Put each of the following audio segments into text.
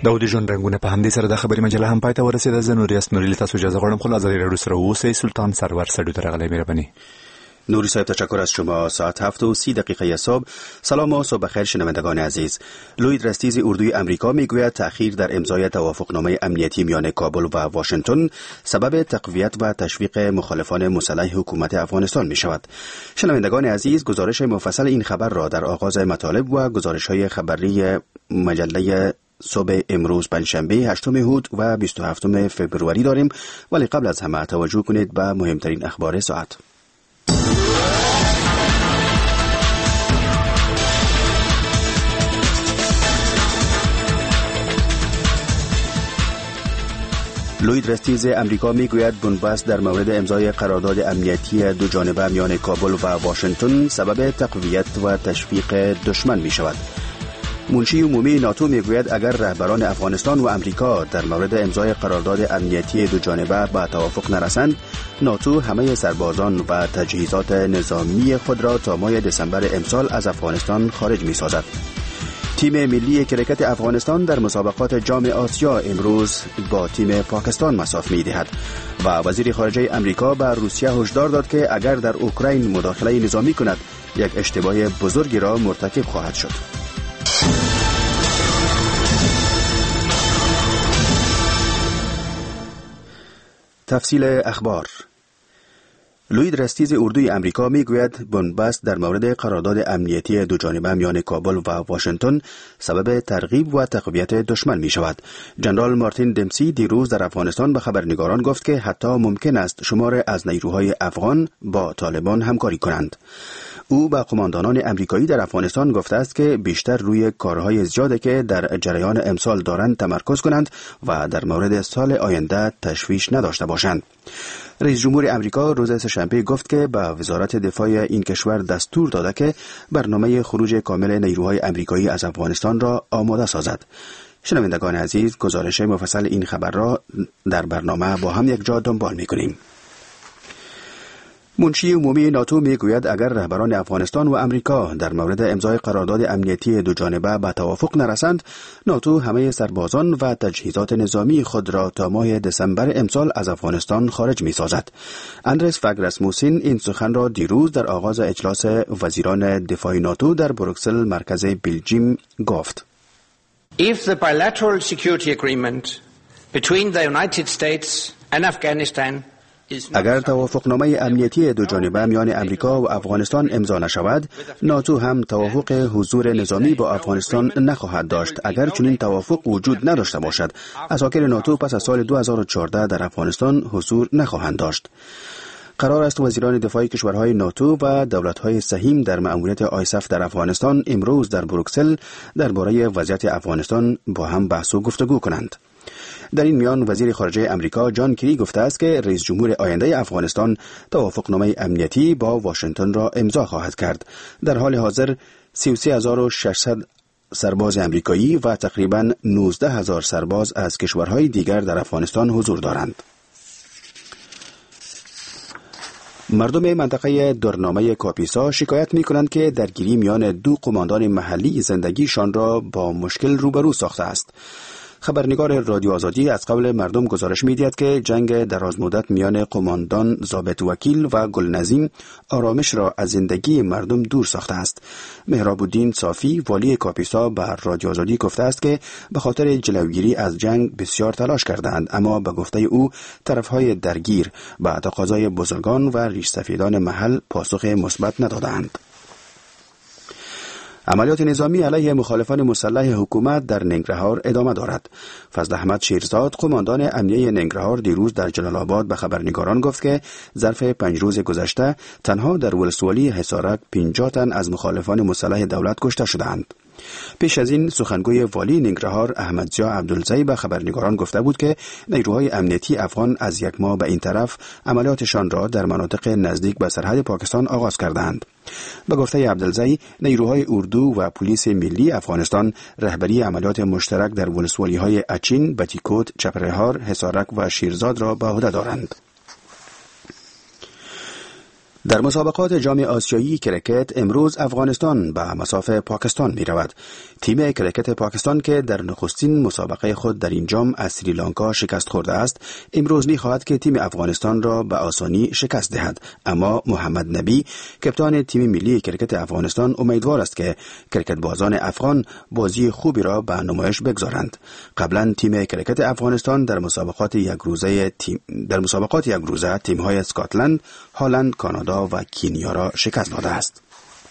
د ژوند رنگونه په همدې سره د خبري مجله هم پای ته ورسېده. زه نوري اسنوري تاسو اجازه غواړم خو ازادي راډیو سره اوسئ. سلطان سرور سړو درغلې مهرباني. نوری صاحب تشکر از شما. ساعت 7:30 صبح. سلام و صبح بخیر شنوندگان عزیز. لوید رستیز اردوی آمریکا میگوید تأخیر در امضای توافقنامه امنیتی میان کابل و واشنگتن سبب تقویت و تشویق مخالفان مسلح حکومت افغانستان می شود. شنوندگان عزیز، گزارش مفصل این خبر را در آغاز مطالب و گزارش‌های خبری مجله صبح امروز پنجشنبه 8 هود و 27 فبروری داریم، ولی قبل از همه توجه کنید به مهمترین اخبار ساعت. لوید رستیز امریکا میگوید بنبست در مورد امضای قرارداد امنیتی دو جانبه میان کابل و واشنگتن سبب تقویت و تشویق دشمن می شود. منشی عمومی ناتو میگوید اگر رهبران افغانستان و امریکا در مورد امضای قرارداد امنیتی دو جانبه به توافق نرسند، ناتو همه سربازان و تجهیزات نظامی خود را تا ماه دسامبر امسال از افغانستان خارج می سازد. تیم ملی کرکت افغانستان در مسابقات جام آسیا امروز با تیم پاکستان مساف می دهد و وزیر خارجه امریکا به روسیه هشدار داد که اگر در اوکراین مداخله نظامی کند یک اشتباه بزرگی را مرتکب خواهد شد. تفصیل اخبار. لوید رستیز اردوی امریکا میگوید بنبست در مورد قرارداد امنیتی دو جانبه میان کابل و واشنگتن سبب ترغیب و تقویت دشمن می شود. جنرال مارتین دمسی دیروز در افغانستان به خبرنگاران گفت که حتی ممکن است شمار از نیروهای افغان با طالبان همکاری کنند. او به قماندانان امریکایی در افغانستان گفته است که بیشتر روی کارهای زیاده که در جریان امسال دارند تمرکز کنند و در مورد سال آینده تشویش نداشته باشند. رئیس جمهور امریکا روز سه‌شنبه گفت که به وزارت دفاع این کشور دستور داده که برنامه خروج کامل نیروهای امریکایی از افغانستان را آماده سازد. شنوندگان عزیز، گزارش مفصل این خبر را در برنامه با هم یک جا دنبال می‌کنیم. منشی عمومی ناتو میگوید اگر رهبران افغانستان و امریکا در مورد امضای قرارداد امنیتی دو جانبه به توافق نرسند، ناتو همه سربازان و تجهیزات نظامی خود را تا ماه دسامبر امسال از افغانستان خارج می سازد. اندرس فاگ راسموسین این سخن را دیروز در آغاز اجلاس وزیران دفاع ناتو در بروکسل مرکز بلژیم گفت. If the bilateral security agreement between the United States and Afghanistan اگر توافقنامه امنیتی دو جانبه میان امریکا و افغانستان امضا نشود، ناتو هم توافق حضور نظامی با افغانستان نخواهد داشت. اگر چنین توافق وجود نداشته باشد، اساکر ناتو پس از سال 2014 در افغانستان حضور نخواهند داشت. قرار است وزیران دفاع کشورهای ناتو و دولت‌های سهیم در مأموریت آیسف در افغانستان امروز در بروکسل درباره وضعیت افغانستان با هم بحث و گفتگو کنند. در این میان وزیر خارجه امریکا جان کری گفته است که رئیس جمهور آینده افغانستان توافقنامه امنیتی با واشنگتن را امضا خواهد کرد. در حال حاضر 33600 سرباز امریکایی و تقریباً 19000 سرباز از کشورهای دیگر در افغانستان حضور دارند. مردم منطقه درنامه کاپیسا شکایت می کنند که درگیری میان دو قماندان محلی زندگیشان را با مشکل روبرو ساخته است. خبرنگار رادیو آزادی از قبل مردم گزارش می‌دهد که جنگ درازمدت میان قماندان ضابط وکیل و گلنظیم آرامش را از زندگی مردم دور ساخته است. مهراب الدین صافی والی کاپیسا به رادیو آزادی گفته است که به خاطر جلوگیری از جنگ بسیار تلاش کردند، اما به گفته او طرفهای درگیر به تقاضای بزرگان و ریشسفیدان محل پاسخ مثبت ندادند. عملیات نظامی علیه مخالفان مسلح حکومت در ننگرهار ادامه دارد. فضل احمد شیرزاد قماندان امنیه ننگرهار دیروز در جلال آباد به خبرنگاران گفت که ظرف 5 روز گذشته تنها در ولسوالی حصارک 50 تن از مخالفان مسلح دولت کشته شدند. پیش از این سخنگوی والی ننگرهار احمدضیا عبدالزی به خبرنگاران گفته بود که نیروهای امنیتی افغان از یک ماه به این طرف عملیاتشان را در مناطق نزدیک به سرحد پاکستان آغاز کردند. به گفته عبدالزی، نیروهای اردو و پلیس ملی افغانستان رهبری عملیات مشترک در ولسوالی‌های اچین، بتیکوت، چپرهار، حصارک و شیرزاد را به عهده دارند. در مسابقات جام آسیایی کرکت امروز افغانستان به مصاف پاکستان می رود. تیم کرکت پاکستان که در نخستین مسابقه خود در این جام از سریلانکا شکست خورده است، امروز می خواهد که تیم افغانستان را به آسانی شکست دهد. اما محمد نبی کپتان تیم ملی کرکت افغانستان امیدوار است که کرکت بازان افغان بازی خوبی را به نمایش بگذارند. قبلا تیم کرکت افغانستان در مسابقات یک روزه تیم‌های اسکاتلند، هلند، کانادا و کینیا را شکست داده است.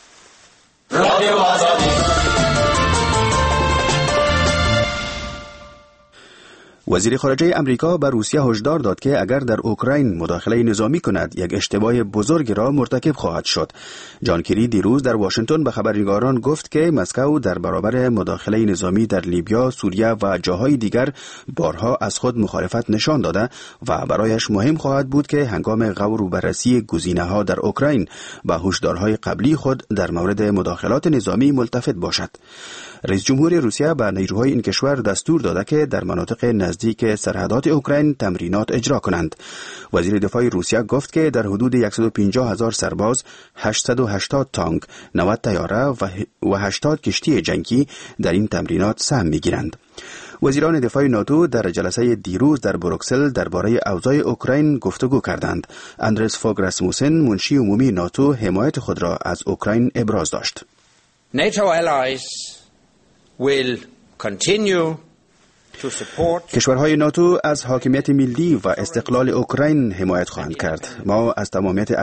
وزیر خارجه امریکا به روسیه هشدار داد که اگر در اوکراین مداخله نظامی کند یک اشتباه بزرگ را مرتکب خواهد شد. جان کری دیروز در واشنگتن به خبرنگاران گفت که مسکو در برابر مداخله نظامی در لیبیا، سوریه و جاهای دیگر بارها از خود مخالفت نشان داده و برایش مهم خواهد بود که هنگام غور و بررسی گزینه‌ها در اوکراین به هشدارهای قبلی خود در مورد مداخلات نظامی ملتفت باشد. رئیس جمهور روسیه به نیروهای این کشور دستور داده که در مناطق نزدیک سرحدات اوکراین تمرینات اجرا کنند. وزیر دفاع روسیه گفت که در حدود 150,000 سرباز، 880 تانک، 90 طیاره و 80 کشتی جنگی در این تمرینات سهم می‌گیرند. وزیران دفاع ناتو در جلسه دیروز در بروکسل درباره اوضاع اوکراین گفتگو کردند. اندرس فوگ راسموسن، منشی عمومی ناتو، حمایت خود را از اوکراین ابراز داشت. NATO allies will continue to support. کشورهای ناتو از حاکمیت ملی و استقلال اوکراین حمایت خواهند کرد. ما از تمامیت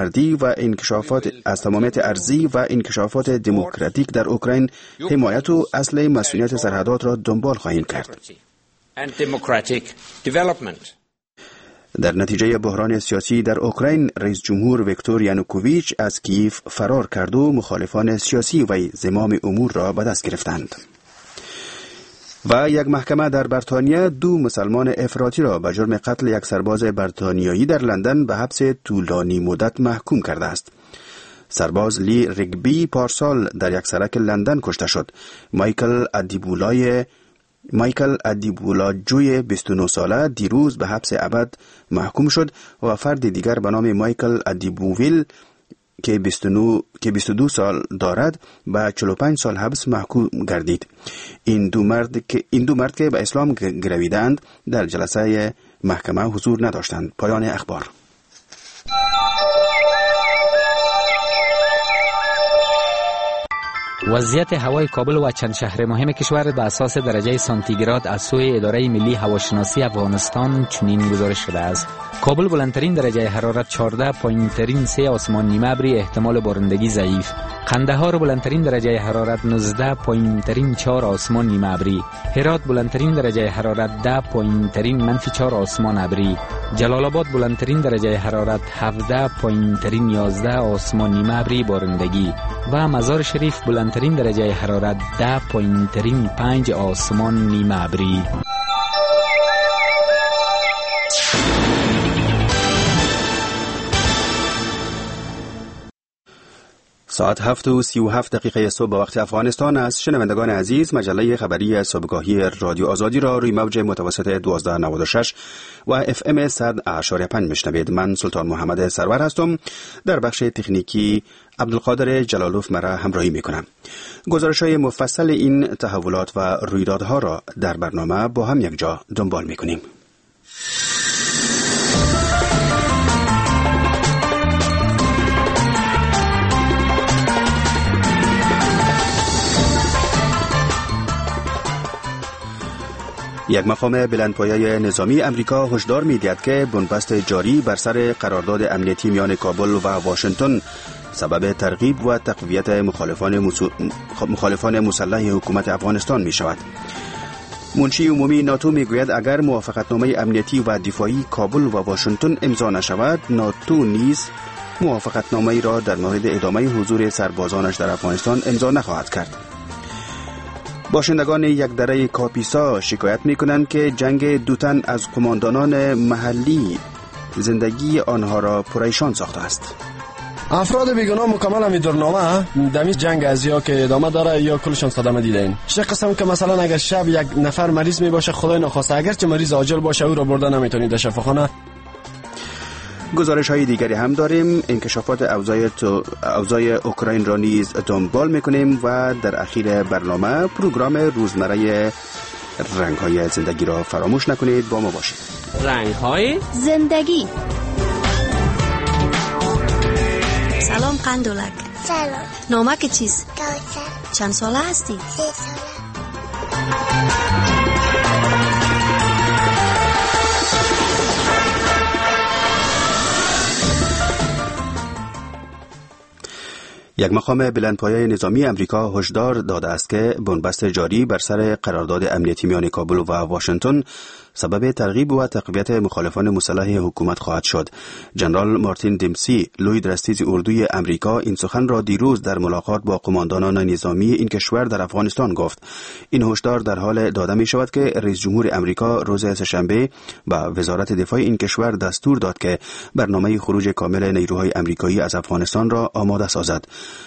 ارضی و انکشافات دموکراتیک در اوکراین حمایت و اصل مسئولیت سرحدات را دنبال خواهیم کرد. در نتیجه بحران سیاسی در اوکراین، رئیس جمهور ویکتور یانوکوویچ از کییف فرار کرد و مخالفان سیاسی و زمام امور را به دست گرفتند. و یک محکمه در بریتانیا 2 مسلمان افراطی را به جرم قتل یک سرباز بریتانیایی در لندن به حبس طولانی مدت محکوم کرده است. سرباز لی ریگبی پارسال در یک سرک لندن کشته شد. مایکل ادیبولاجوی 29 ساله دیروز به حبس ابد محکوم شد و فرد دیگر به نام مایکل ادیبوویل که 22 سال دارد به 45 سال حبس محکوم گردید. این دو مرد که به اسلام گرویدند در جلسه محکمه حضور نداشتند. پایان اخبار. وضعیت هوای کابل و چند شهر مهم کشور به اساس درجه سانتیگراد از سوی اداره ملی هواشناسی افغانستان چنین گزارش شده است. کابل بلندترین درجه حرارت 14، پایینترین 3 آسمان نیمه ابری، احتمال بارندگی ضعیف. قندهار بلندترین درجه حرارت 19، پایینترین 4 آسمان نیمه ابری. هرات بلندترین درجه حرارت 10، پایینترین -4 آسمان ابری. جلال آباد بلندترین درجه حرارت 17، پایینترین 11 آسمان نیمه ابری، بارندگی. و مزار شریف بلندترین درجه حرارت 10، پایینترین 5 آسمان نیمه ابری. ساعت 7:37 صبح به وقت افغانستان است. شنوندگان عزیز، مجله خبری صبحگاهی رادیو آزادی را روی موج متوسط 1296 و FM 100.5 میشنوید. من سلطان محمد سرور هستم. در بخش تکنیکی عبدالقادر جلالوف مرا همراهی میکنم. گزارش‌های مفصل این تحولات و رویدادها را در برنامه با هم یک جا دنبال میکنیم. یک مقام بلندپایه نظامی امریکا هشدار می‌دهد که بنبست جاری بر سر قرارداد امنیتی میان کابل و واشنگتن سبب ترغیب و تقویت مخالفان مسلح حکومت افغانستان می شود. منشی عمومی ناتو می گوید اگر موافقتنامه امنیتی و دفاعی کابل و واشنگتن امضا نشود، ناتو نیز موافقتنامه را در مورد ادامه حضور سربازانش در افغانستان امضا نخواهد کرد. باشندگان یک دره کاپیسا شکایت می کنند که جنگ 2 تن از قماندانان محلی زندگی آنها را پریشان ساخته است. افراد بیگناه مکمل امیدوارنامه دمی جنگ از یا که ادامه داره یا کلشان صدمه دیدین. چه قسم که مثلا اگر شب یک نفر مریض می باشه، خدای نخواسته اگر چه مریض عاجل باشه، او را برده نمیتونید در شفاخانه. گزارش های دیگری هم داریم. انکشافات اوضاع اوکراین را نیز دنبال میکنیم و در اخیر برنامه پروگرام روزمره رنگ های زندگی را فراموش نکنید. با ما باشید. رنگ های زندگی. سلام قندولک. سلام. نامک چیست؟ کوثر. چند ساله هستی؟ 3 ساله. یک مقام بلندپایه نظامی امریکا هشدار داده است که بنبست جاری بر سر قرارداد امنیتی میان کابل و واشنگتن سبب ترغیب و تقویت مخالفان مسلح حکومت خواهد شد. جنرال مارتین دیمسی، لوی درستیز اردوی امریکا، این سخن را دیروز در ملاقات با قماندانان نظامی این کشور در افغانستان گفت. این هشدار در حال داده می شود که رئیس جمهور امریکا روز سه‌شنبه به وزارت دفاع این کشور دستور داد که برنامه خروج کامل نیروهای امریکایی از افغانستان را آماده سازد.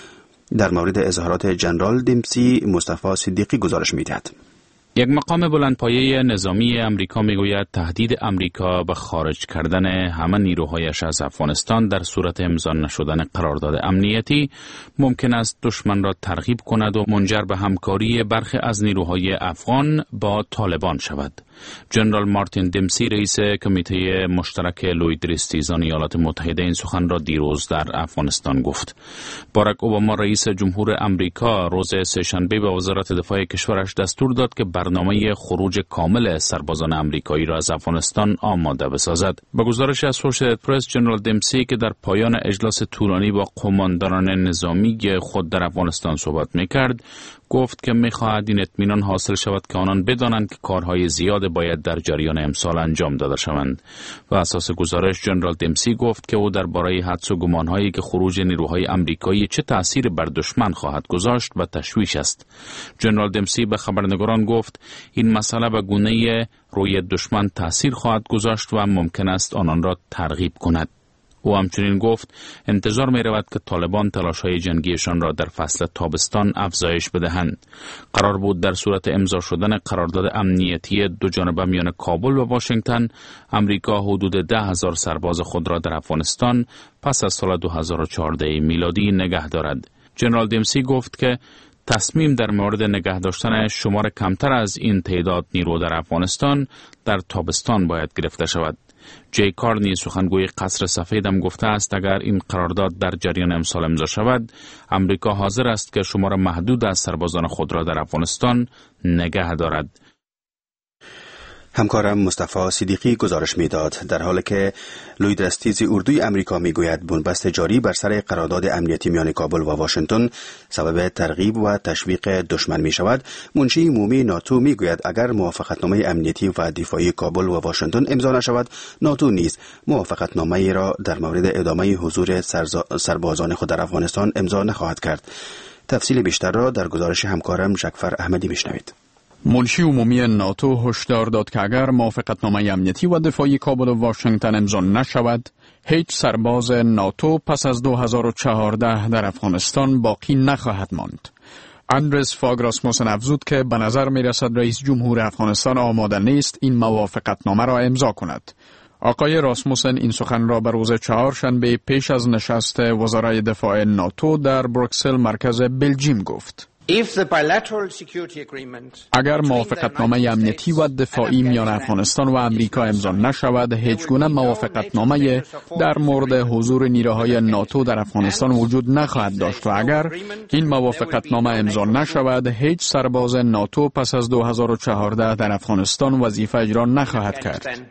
در مورد اظهارات جنرال دیمسی، مصطفی صدیقی گزارش می‌دهد. یک مقام بلندپایه نظامی امریکا میگوید تهدید امریکا به خارج کردن همه نیروهایش از افغانستان در صورت امضا نشدن قرارداد امنیتی ممکن است دشمن را ترغیب کند و منجر به همکاری برخی از نیروهای افغان با طالبان شود. جنرال مارتین دیمسی، رئیس کمیته مشترک لوید ریستیزان ایالات متحده، این سخن را دیروز در افغانستان گفت. باراک اوباما، رئیس جمهور امریکا، روز سه‌شنبه به وزارت دفاع کشورش دستور داد که برنامه خروج کامل سربازان امریکایی را از افغانستان آماده بسازد. به گزارش اسوشییتد پرس، جنرال دیمسی که در پایان اجلاس طولانی با قماندانان نظامی خود در افغانستان صحبت می‌کرد، گفت که می‌خواهد این اطمینان حاصل شود که آنان بدانند که کارهای زیاد باید در جریان امسال انجام داده شوند. و اساس گزارش، جنرال دیمسی گفت که او درباره حدس و گمان‌هایی که خروج نیروهای امریکایی چه تأثیر بر دشمن خواهد گذاشت و تشویش است. جنرال دیمسی به خبرنگاران گفت این مسئله به گونه‌ای روی دشمن تأثیر خواهد گذاشت و ممکن است آنان را ترغیب کند. او همچنین گفت انتظار می رود که طالبان تلاش‌های جنگیشان را در فصل تابستان افزایش بدهند. قرار بود در صورت امضا شدن قرارداد امنیتی دو جانبه میان کابل و واشنگتن، امریکا حدود 10,000 سرباز خود را در افغانستان پس از سال 2014 میلادی نگه دارد. جنرال دیمسی گفت که تصمیم در مورد نگه داشتن شمار کمتر از این تعداد نیرو در افغانستان در تابستان باید گرفته شود. جی کارنی، سخنگوی قصر سفید، هم گفته است اگر این قرارداد در جریان امسال امضا شود، امریکا حاضر است که شمار محدود از سربازان خود را در افغانستان نگه دارد. همکارم مصطفی صدیقی گزارش میداد. در حالی که لوی درستیز اردوی امریکا میگوید بنبست جاری بر سر قرارداد امنیتی میان کابل و واشنگتن سبب ترغیب و تشویق دشمن می شود، منشی عمومی ناتو میگوید اگر موافقتنامه امنیتی و دفاعی کابل و واشنگتن امضا نشود، ناتو نیز موافقتنامه را در مورد ادامه حضور سربازان خود در افغانستان امضا نخواهد کرد. تفصیل بیشتر را در گزارش همکارم جعفر احمدی میشنوید. منشی عمومی ناتو هشدار داد که اگر موافقتنامه امنیتی و دفاعی کابل و واشنگتن امضا نشود، هیچ سرباز ناتو پس از 2014 در افغانستان باقی نخواهد ماند. اندرس فاگ راسموسن افزود که به نظر می رسد رئیس جمهور افغانستان آماده نیست این موافقتنامه را امضا کند. آقای راسموسن این سخن را به روز چهارشنبه پیش از نشست وزرای دفاع ناتو در بروکسل، مرکز بلژیم گفت. اگر موافقتنامه امنیتی و دفاعی میان افغانستان و امریکا امضا نشود، هیچ گونه موافقتنامه در مورد حضور نیروهای ناتو در افغانستان وجود نخواهد داشت و اگر این موافقتنامه امضا نشود، هیچ سرباز ناتو پس از 2014 در افغانستان وظیفه اجرا نخواهد کرد.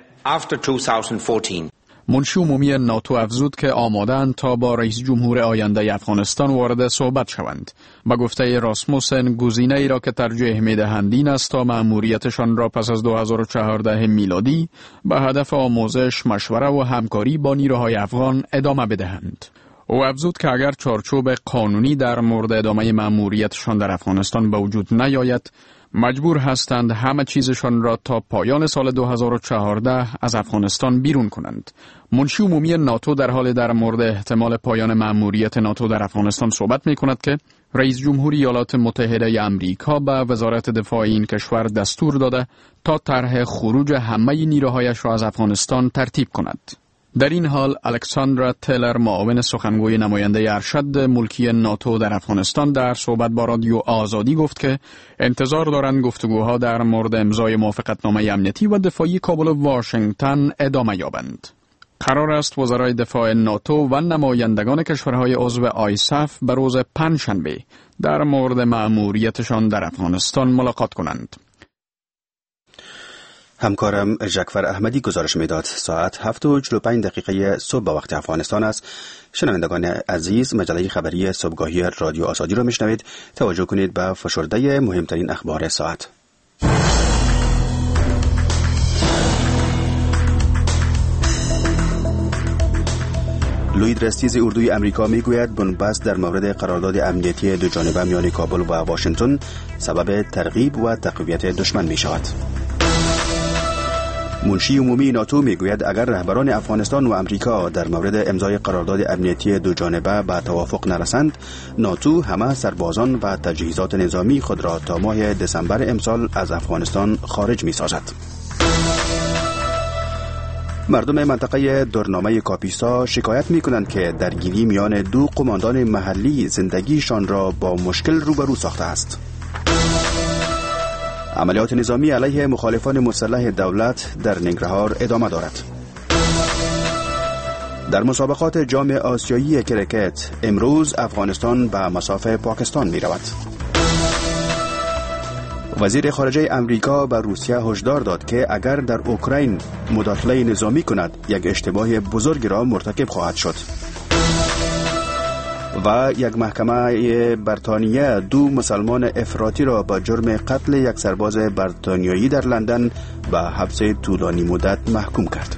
منشی عمومی ناتو افزود که آماده‌اند تا با رئیس جمهور آینده افغانستان وارد صحبت شوند. با گفته راسموسن، گزینه‌ای را که ترجیح می‌دهند این است تا مأموریتشان را پس از 2014 میلادی به هدف آموزش، مشوره و همکاری با نیروهای افغان ادامه بدهند. او افزود که اگر چارچوب قانونی در مورد ادامه مأموریتشان در افغانستان به وجود نیاید، مجبور هستند همه چیزشان را تا پایان سال 2014 از افغانستان بیرون کنند. منشی عمومی ناتو در حال در مورد احتمال پایان مأموریت ناتو در افغانستان صحبت می کند که رئیس جمهور ایالات متحده آمریکا به وزارت دفاع این کشور دستور داده تا طرح خروج همه نیروهایش را از افغانستان ترتیب کند. در این حال الکساندرا تیلر معاون سخنگوی نماینده ارشد ملکی ناتو در افغانستان در صحبت با رادیو آزادی گفت که انتظار دارند گفتگوها در مورد امضای موافقتنامه امنیتی و دفاعی کابل و واشنگتن ادامه یابند. قرار است وزرای دفاع ناتو و نمایندگان کشورهای عضو آیساف به روز پنجشنبه در مورد مأموریتشان در افغانستان ملاقات کنند. همکارم جعفر احمدی گزارش میداد. ساعت 7:45 صبح به وقت افغانستان است. شنوندگان عزیز، مجله خبری صبحگاهی رادیو آزادی را میشنوید. توجه کنید به فشرده مهمترین اخبار ساعت. لوید رستیز اردوی امریکا میگوید بنبست در مورد قرارداد امنیتی دو جانبه میان کابل و واشنگتن سبب ترغیب و تقویت دشمن می شود. منشی عمومی ناتو میگوید اگر رهبران افغانستان و امریکا در مورد امضای قرارداد امنیتی دو جانبه به توافق نرسند، ناتو همه سربازان و تجهیزات نظامی خود را تا ماه دسامبر امسال از افغانستان خارج می سازد. مردم منطقه درنامه کاپیسا شکایت می کنند که درگیری میان دو قماندان محلی زندگیشان را با مشکل روبرو ساخته است. عملیات نظامی علیه مخالفان مسلح دولت در ننگرهار ادامه دارد. در مسابقات جام آسیایی کرکت امروز افغانستان به مسافه پاکستان می رود. وزیر خارجه امریکا به روسیه هشدار داد که اگر در اوکراین مداخله نظامی کند یک اشتباه بزرگ را مرتکب خواهد شد. و یک محکمه بریتانیا دو مسلمان افراطی را با جرم قتل یک سرباز بریتانیایی در لندن به حبس طولانی مدت محکوم کرد.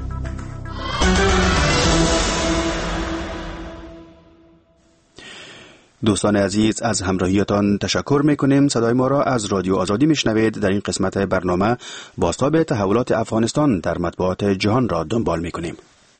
دوستان عزیز، از همراهیتان تشکر میکنیم. صدای ما را از رادیو آزادی میشنوید. در این قسمت برنامه بازتاب تحولات افغانستان در مطبوعات جهان را دنبال میکنیم.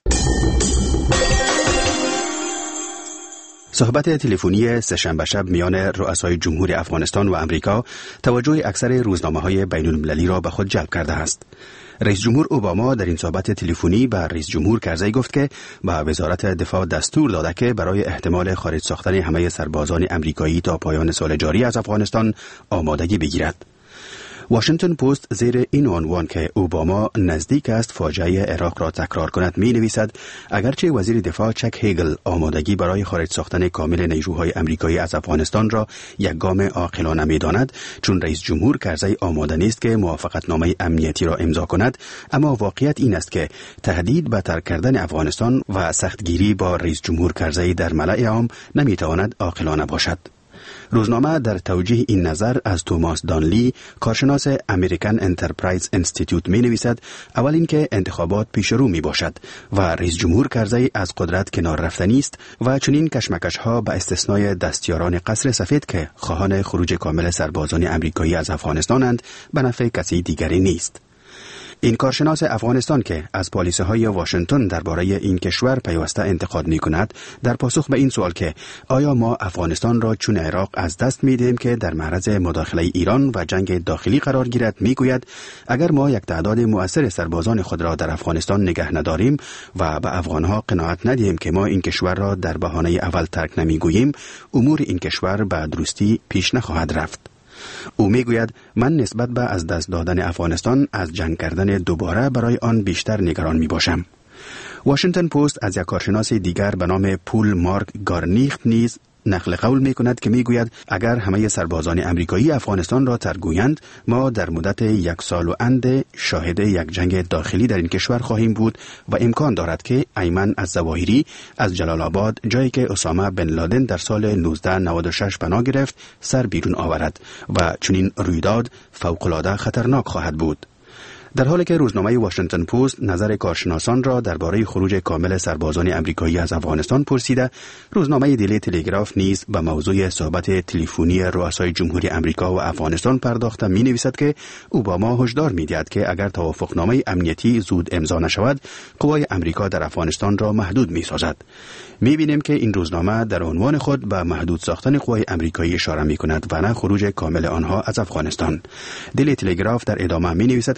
صحبت تلفنی سه‌شنبه شب میان رؤسای جمهور افغانستان و امریکا توجه اکثر روزنامه‌های بین‌المللی را به خود جلب کرده است. رئیس جمهور اوباما در این صحبت تلفنی به رئیس جمهور کرزی گفت که به وزارت دفاع دستور داده که برای احتمال خارج ساختن همه سربازان امریکایی تا پایان سال جاری از افغانستان آمادگی بگیرد. واشنگتن پست زیر این عنوان که اوباما نزدیک است فاجعه عراق را تکرار کند می نویسد اگرچه وزیر دفاع چک هیگل آمادگی برای خارج ساختن کامل نیروهای امریکایی از افغانستان را یک گام عاقلانه می داند، چون رئیس جمهور کرزی آماده نیست که موافقتنامه امنیتی را امضا کند، اما واقعیت این است که تهدید به ترک کردن افغانستان و سختگیری با رئیس جمهور کرزی در ملأ عام نمی تواند عاقلانه باشد. روزنامه در توجیه این نظر از توماس دانلی، کارشناس امریکن انترپرایز انستیتوت می نویسد اول اینکه انتخابات پیش رو می باشد و رئیس جمهور کرزی از قدرت کنار رفتنی است و چنین کشمکش ها به استثنای دستیاران قصر سفید که خواهان خروج کامل سربازان امریکایی از افغانستانند به نفع کسی دیگری نیست. این کارشناس افغانستان که از پالیسی‌های واشنگتن درباره این کشور پیوسته انتقاد می‌کند، در پاسخ به این سوال که آیا ما افغانستان را چون عراق از دست می‌دهیم که در معرض مداخله ایران و جنگ داخلی قرار گیرد، می‌گوید اگر ما یک تعداد مؤثر سربازان خود را در افغانستان نگه نداریم و به افغان‌ها قناعت ندهیم که ما این کشور را در بهانه اول ترک نمی‌گوییم، امور این کشور به درستی پیش نخواهد رفت. او میگوید من نسبت به از دست دادن افغانستان از جنگ کردن دوباره برای آن بیشتر نگران می باشم. واشنگتن پست از یک کارشناس دیگر به نام پول مارک گارنیخت نیز نقل قول می کند که می گوید اگر همه سربازان امریکایی افغانستان را ترک ما در مدت 1 سال و اند شاهد یک جنگ داخلی در این کشور خواهیم بود و امکان دارد که ایمن الظواهری از جلال آباد، جایی که اسامه بن لادن در سال 1996 پناه گرفت، سر بیرون آورد و چنین رویداد فوق‌العاده خطرناک خواهد بود. در حالی که روزنامه واشنگتن پست نظر کارشناسان را درباره خروج کامل سربازان امریکایی از افغانستان پرسیده، روزنامه دیلی تلگراف نیز به موضوع صحبت تلفنی رؤسای جمهوری امریکا و افغانستان پرداخته می نویسد که اوباما هشدار می دهد که اگر توافقنامه امنیتی زود امضا نشود، قوای امریکا در افغانستان را محدود می سازد. می بینیم که این روزنامه در عنوان خود به محدود ساختن قوای امریکایی اشاره می کند و نه خروج کامل آنها از افغانستان. دیلی تلگراف در ادامه می نویسد که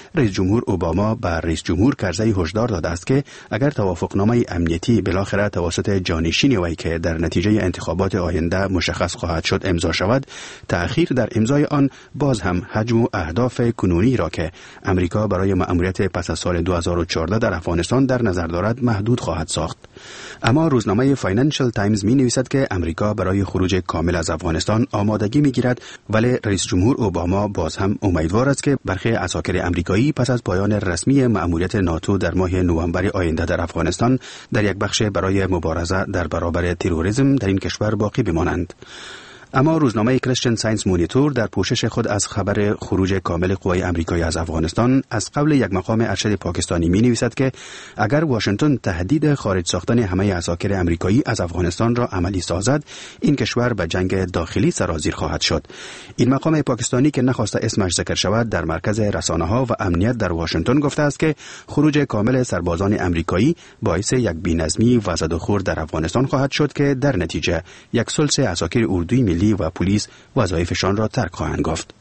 رئیس جمهور اوباما به رئیس جمهور کرزی هشدار داده است که اگر توافقنامه امنیتی بالاخره توسط جانشین وی که در نتیجه انتخابات آینده مشخص خواهد شد امضا شود، تأخیر در امضای آن باز هم حجم و اهداف کنونی را که امریکا برای مأموریت پس از سال 2014 در افغانستان در نظر دارد محدود خواهد ساخت. اما روزنامه فاینانشل تایمز می نویسد که امریکا برای خروج کامل از افغانستان آمادگی می گیرد، ولی رئیس جمهور اوباما باز هم امیدوار است که برخی عساکر امریکایی پس از پایان رسمی مأموریت ناتو در ماه نوامبر آینده در افغانستان در یک بخش برای مبارزه در برابر تروریسم در این کشور باقی بمانند. اما روزنامه کریستین ساینس مونیتور در پوشش خود از خبر خروج کامل قوای امریکایی از افغانستان از قبل یک مقام ارشد پاکستانی می نویسد که اگر واشنگتن تهدید خارج ساختن همه عساکر امریکایی از افغانستان را عملی سازد، این کشور به جنگ داخلی سرازیر خواهد شد. این مقام پاکستانی که نخواسته اسمش ذکر شود در مرکز رسانه‌ها و امنیت در واشنگتن گفته است که خروج کامل سربازان امریکایی باعث یک بی‌نظمی و زد و خورد در افغانستان خواهد شد که در نتیجه یک ثلث عساکر اردوی ملی و پلیس وظایفشان را ترک خواهند گفت.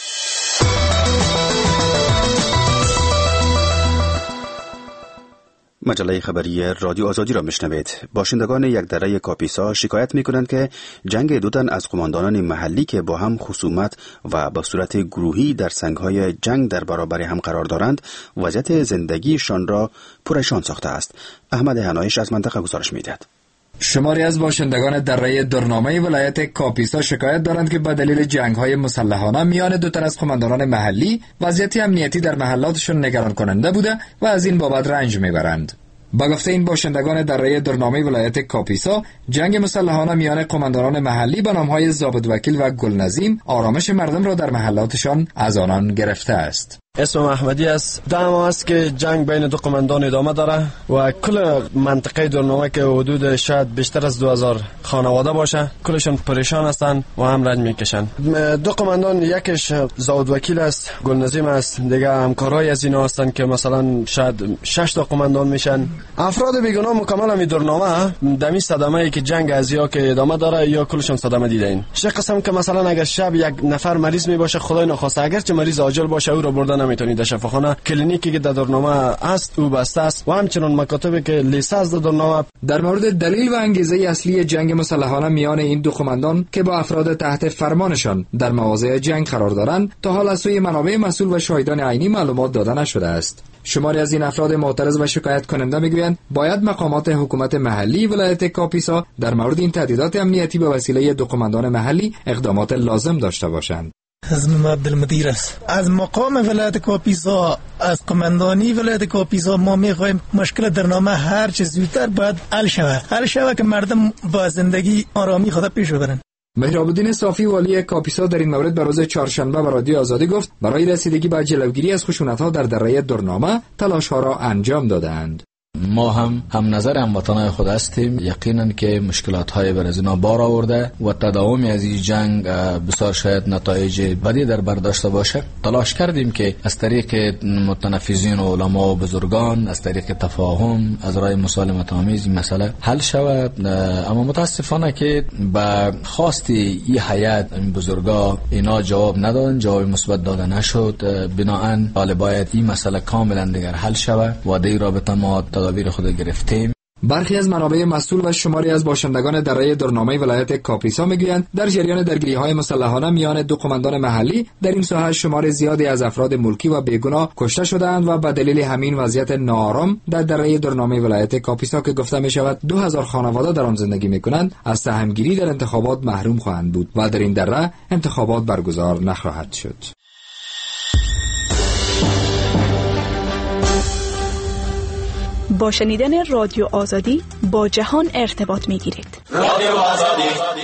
مجله خبری رادیو آزادی را میشنوید. باشندگان یک دره کاپیسا شکایت میکنند که جنگ دو تن از قماندانان محلی که با هم خصومت و به صورت گروهی در سنگهای جنگ در برابر هم قرار دارند، وضعیت زندگیشان را پریشان ساخته است. احمد هنایش از منطقه گزارش میدهد. شماری از باشندگان دره درنامه ولایت کاپیسا شکایت دارند که به دلیل جنگ‌های مسلحانه میان دو تن از قماندانان محلی وضعیت امنیتی در محلاتشون نگران کننده بوده و از این بابت رنج میبرند. با گفته این باشندگان دره درنامه ولایت کاپیسا، جنگ مسلحانه میان قماندانان محلی به نام‌های ضابط وکیل و گلنظیم آرامش مردم را در محلاتشان از آنان گرفته است. اسم احمدی است. دعوا است که جنگ بین دو قماندان ادامه داره و کل منطقه درنامه که حدود شاید بیشتر از 2000 خانواده باشه، کلشون پریشان هستن و هم رنج میکشن. دو قماندان، یکیش ضابط وکیل است، گلنظیم است، دیگه همکارای از اینا هستن که مثلا شاید 6 تا قماندان میشن. افراد بیگناه مکمل هم درنامه دمی صدمه ای که جنگ از یا که ادامه داره یا کلشون صدمه دیدین. چه قسم که مثلا اگر شب یک نفر مریض می باشه، خدای نخواسته اگر چه مریض عاجل باشه، او رو بردن نمیتونید در شفاخانه. کلینیکی که در درنامه است او بسته است و همچنین مکاتبی که لیسانس در درنامه. در مورد دلیل و انگیزه اصلی جنگ مسلحانه میان این دو قماندان که با افراد تحت فرمانشان در مواضع جنگ قرار دارند، تا حال از سوی منابع مسئول و شاهدان عینی معلومات داده نشده است. شماری از این افراد معترض و شکایت کننده میگویند باید مقامات حکومت محلی ولایت کاپیسا در مورد این تهدیدات امنیتی به وسیله دو قماندان محلی اقدامات لازم داشته باشند. اسمم عبدالمدیر است. از مقام ولایت کاپیسا، از قماندانی ولایت کاپیسا ما میخوایم مشکل درنامه هر چه زودتر باید حل شود که مردم با زندگی آرامی خود پیش ببرند. مهراب‌الدین صافی والی کاپیسا در این مورد به روز چهارشنبه به رادیو آزادی گفت برای رسیدگی به جلوگیری از خشونت‌ها در دره درنامه تلاش‌ها را انجام داده‌اند. ما هم نظر هموطنان خود هستیم. یقینا که مشکلات های بر از اینا بار آورده و تداوم از این جنگ بسیار شاید نتایج بدی در بر داشته باشه. تلاش کردیم که از طریق متنفذین و علما و بزرگان، از طریق تفاهم، از راه مسالمت آمیز این مسئله حل شود، اما متاسفانه که به خواست این هیئت این بزرگا اینا جواب ندادن، جواب مثبت داده نشد. بنابراین باید این مسئله کاملا دیگر حل شود و در رابطه ما تدابیر خود گرفتیم. برخی از منابع مسئول و شماری از باشندگان دره درنامه ولایت کاپیسا میگویند در جریان درگیری‌های مسلحانه میان دو قماندان محلی در این ساحه شمار زیادی از افراد ملکی و بیگناه کشته شدند و به دلیل همین وضعیت ناآرام در دره درنامه ولایت کاپیسا که گفته می شود 2000 خانواده در آن زندگی میکنند از سهمگیری در انتخابات محروم خواهند بود و در این دره انتخابات برگزار نخواهد شد. با شنیدن رادیو آزادی با جهان ارتباط می‌گیرید. رادیو آزادی.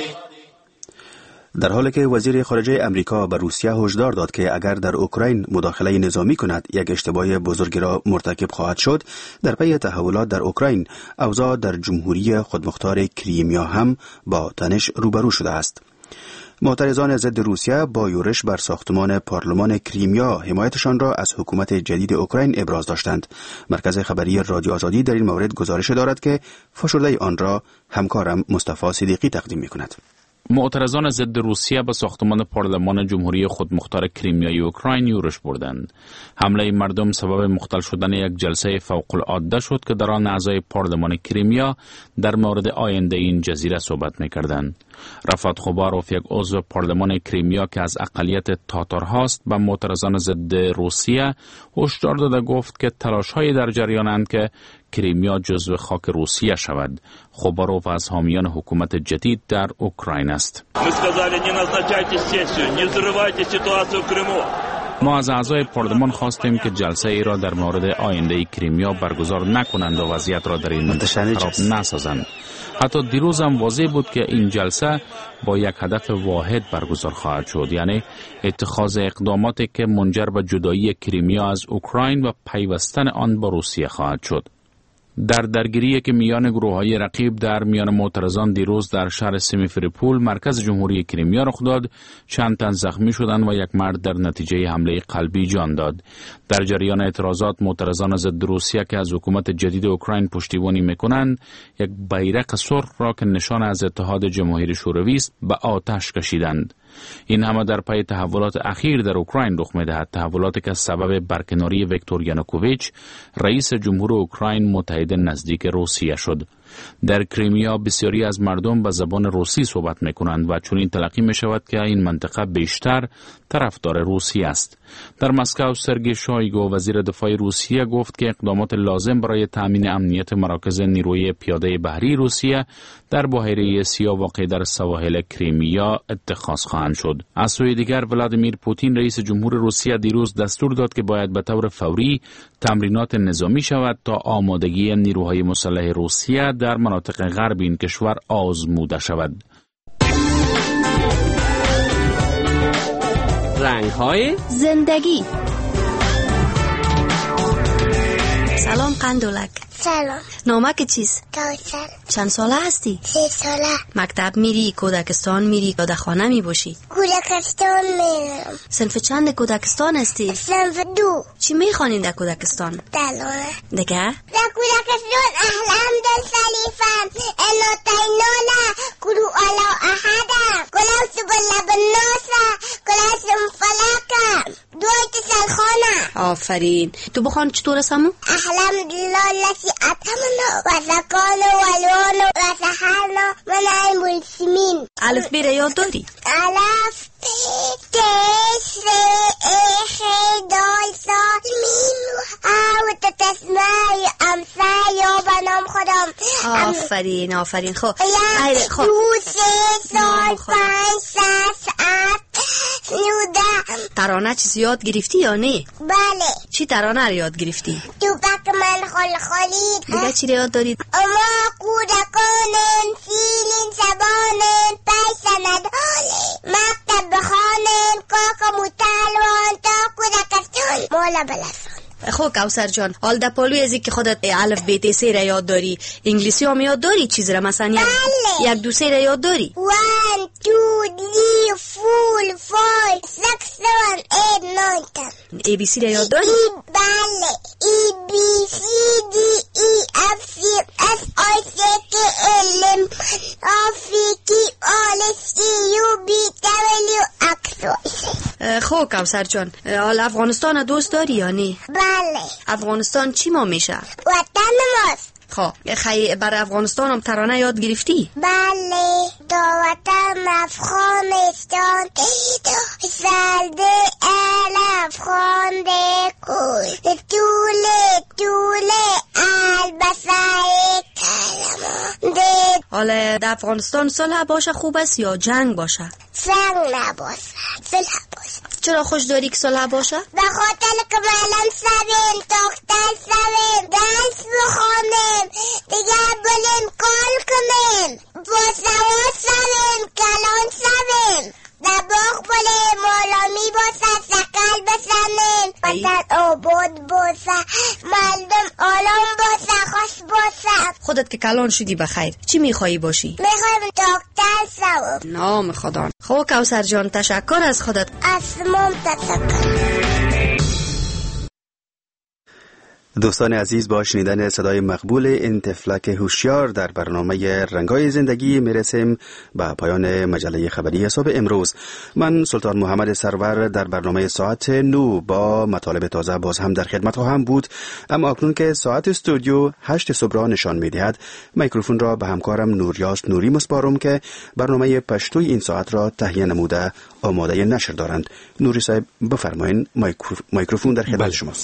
در حالی که وزیر خارجه امریکا به روسیه هشدار داد که اگر در اوکراین مداخله نظامی کند یک اشتباه بزرگی را مرتکب خواهد شد، در پی تحولات در اوکراین اوضاع در جمهوری خودمختار کریمیا هم با تنش روبرو شده است. معترضان ضد روسیه با یورش بر ساختمان پارلمان کریمیا حمایتشان را از حکومت جدید اوکراین ابراز داشتند. مرکز خبری رادیو آزادی در این مورد گزارش دارد که فشرده آن را همکارم مصطفی صدیقی تقدیم می‌کند. معترضان ضد روسیه به ساختمان پارلمان جمهوری خودمختار کریمیای اوکراین یورش بردند. حمله مردم سبب مختل شدن یک جلسه فوق العاده شد که در آن اعضای پارلمان کریمیا در مورد آینده این جزیره صحبت می‌کردند. رفعت خوباروف، یک عضو پارلمان کریمیا که از اقلیت تاتار هاست، به معترضان ضد روسیه هشدار داده گفت که تلاش‌های در جریانند که کریمیا جزو خاک روسیه شود. خوباروف از حامیان حکومت جدید در اوکراین است. ما از اعضای پارلمان خواستیم که جلسه ای را در مورد آینده کریمیا برگزار نکنند و وضعیت را در این منطقه خراب نسازند. حتی دیروز هم واضح بود که این جلسه با یک هدف واحد برگزار خواهد شد، یعنی اتخاذ اقداماتی که منجر به جدایی کریمیا از اوکراین و پیوستن آن با روسیه خواهد شد. در درگیری که میان گروه‌های رقیب در میان معترضان دیروز در شهر سیمیفریپول مرکز جمهوری کریمیا رخ داد، چند تن زخمی شدند و یک مرد در نتیجه حمله قلبی جان داد. در جریان اعتراضات، معترضان ضد روسیه که از حکومت جدید اوکراین پشتیبانی می‌کنند، یک بیرق سرخ را که نشان از اتحاد جماهیر شوروی است به آتش کشیدند. این همه در پی تحولات اخیر در اوکراین رخ می‌دهد، تحولاتی که سبب برکناری ویکتور یانوکوویچ رئیس جمهور اوکراین متحد نزدیک روسیه شد. در کریمیا بسیاری از مردم به زبان روسی صحبت می‌کنند و چنین تلقی می‌شود که این منطقه بیشتر طرفدار روسیه است. در مسکو سرگئی شویگو وزیر دفاع روسیه گفت که اقدامات لازم برای تأمین امنیت مراکز نیروی پیاده بحری روسیه در بحیره سیاه واقع در سواحل کریمیا اتخاذ خواهند شد. از سوی دیگر ولادیمیر پوتین رئیس جمهور روسیه دیروز دستور داد که باید به طور فوری تمرینات نظامی شود تا آمادگی نیروهای مسلح روسیه در مناطق غرب این کشور آزموده شود. رنگ‌های زندگی. سلام قندولک. سلام. نامک چیست؟ کوثر. چند ساله هستی؟ 3 ساله. مکتب میری، کودکستان میری یا در خانه میباشی؟ کودکستان میرم. صنف چند کودکستان هستی؟ صنف 2. چی میخوانی در کودکستان؟ دلانه. دیگه؟ در کودکستان الحمد السلیفم انا تینالا کرو علا احدم کلاو سبلا بناسا کلاو سمفلکم دوی تسلخانه. آفرین. تو بخوان چطور سمو؟ الحمدلله لسی اتمنا و زکانو و لونو و سحرنا و نعیم السمین. الف بی را یاد داری؟ الف ت س اخ دال صاد میم او تسمای امسا یا بنام خودم. آفرین آفرین. خب یک دو سه سال 5 6 7 9 10. ترانه چیزی یاد گرفتی یا نه؟ بله. چی ترانه رو یاد گرفتی؟ توپک من خلخالی. دیگه چی رو یاد دارید؟ اما کودکانن فیلین زبانن پیسنداله مکتب بخانن کاکا مطالوان تا کودکستان مولا بلسان. خب کوثر جان، حال در پالوی ازی که خودت الف ب ت س را یاد داری، انگلیسی هم یاد داری چیز را مثلا یک دو سه را یاد داری؟ 1 2 3 4 5 6 7 8 9 10. ای بی سی را یاد داری؟ بله. ای بی سی دی ای اف سی اس آی سی کی ال ام آفی کی آل سی یو بی دبلیو اکس. خب کوثر جان، حال افغانستان دوست داری یا نه؟ بله. افغانستان چی ما میشه؟ وطن ماست. خب خیلی برای افغانستان هم ترانه یاد گرفتی؟ بله. دا وطن افغانستان دا سلده ال افغانده کل طوله البسه کلمه. حالا در افغانستان صلح باشه خوب است یا جنگ باشه؟ جنگ نباشه، صلح باشه. چرا خوش داری که صلح باشه؟ به خاطر که معلم سویم، دختر سویم، درس بخونیم، دیگه بریم کار کنیم، با سواد سویم، کلان سویم، در باغ بریم، مولامی باشه، سکل بسنیم، وطن آباد باشه، مردم آلام باشه، خوش باشه. خودت که کلان شدی بخیر، چی میخوایی باشی؟ میخوایم دکتر سویم. نام خدا. خب کوثر جان، تشکر از خودت. اسمم تشکر. دوستان عزیز، با شنیدن صدای مقبول این طفلک هوشیار در برنامه رنگای زندگی میرسیم به پایان مجله خبری صبح امروز. من سلطان محمد سرور در برنامه ساعت 9 با مطالب تازه باز هم در خدمت خواهم بود. اما اکنون که ساعت استودیو 8 صبح را نشان می‌دهد، میکروفون را به همکارم نوریاس نوری مسپارم که برنامه پشتوی این ساعت را تهیه نموده آماده نشر دارند. نوری صاحب بفرمایید، میکروفون در خدمت شماست.